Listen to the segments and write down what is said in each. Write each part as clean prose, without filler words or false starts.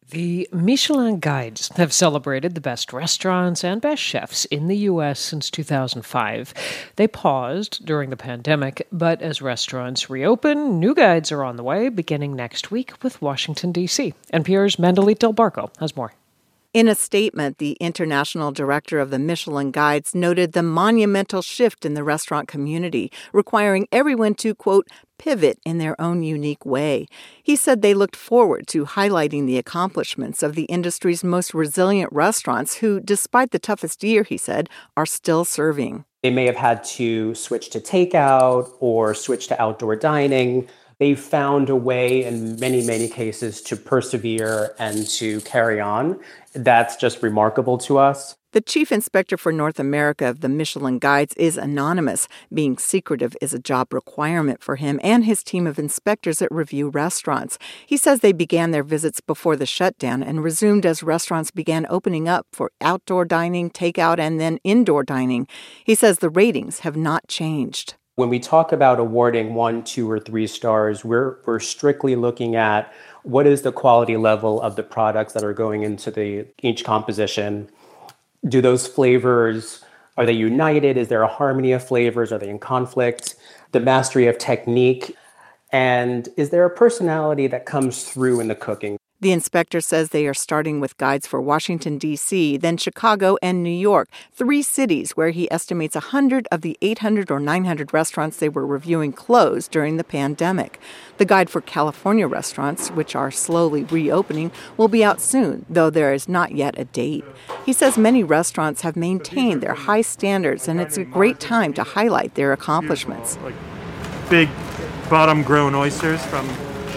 The Michelin Guides have celebrated the best restaurants and best chefs in the U.S. since 2005. They paused during the pandemic, but as restaurants reopen, new guides are on the way, beginning next week with Washington, D.C. NPR's Mandalit Del Barco has more. In a statement, the international director of the Michelin Guides noted the monumental shift in the restaurant community, requiring everyone to, quote, pivot in their own unique way. He said they looked forward to highlighting the accomplishments of the industry's most resilient restaurants who, despite the toughest year, he said, are still serving. They may have had to switch to takeout or switch to outdoor dining. They found a way in many, many cases to persevere and to carry on. That's just remarkable to us. The chief inspector for North America of the Michelin Guides is anonymous. Being secretive is a job requirement for him and his team of inspectors that review restaurants. He says they began their visits before the shutdown and resumed as restaurants began opening up for outdoor dining, takeout, and then indoor dining. He says the ratings have not changed. When we talk about awarding 1, 2, or 3 stars, we're strictly looking at what is the quality level of the products that are going into each composition. Do those flavors, are they united? Is there a harmony of flavors? Are they in conflict? The mastery of technique. And is there a personality that comes through in the cooking? The inspector says they are starting with guides for Washington, D.C., then Chicago and New York, 3 cities where he estimates 100 of the 800 or 900 restaurants they were reviewing closed during the pandemic. The guide for California restaurants, which are slowly reopening, will be out soon, though there is not yet a date. He says many restaurants have maintained their high standards, and it's a great time to highlight their accomplishments. Like big bottom-grown oysters from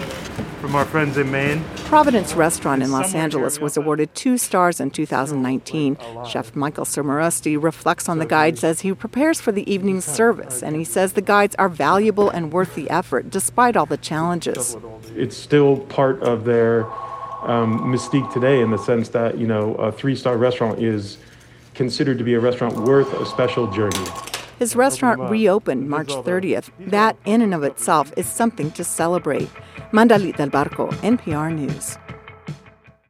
our friends in Maine. Providence Restaurant in Los Angeles was awarded 2 stars in 2019. Chef Michael Simorusti reflects on the guides as he prepares for the evening's service, and he says the guides are valuable and worth the effort, despite all the challenges. It's still part of their mystique today in the sense that, a 3-star restaurant is considered to be a restaurant worth a special journey. His restaurant reopened March 30th. That, in and of itself, is something to celebrate. Mandalit Del Barco, NPR News.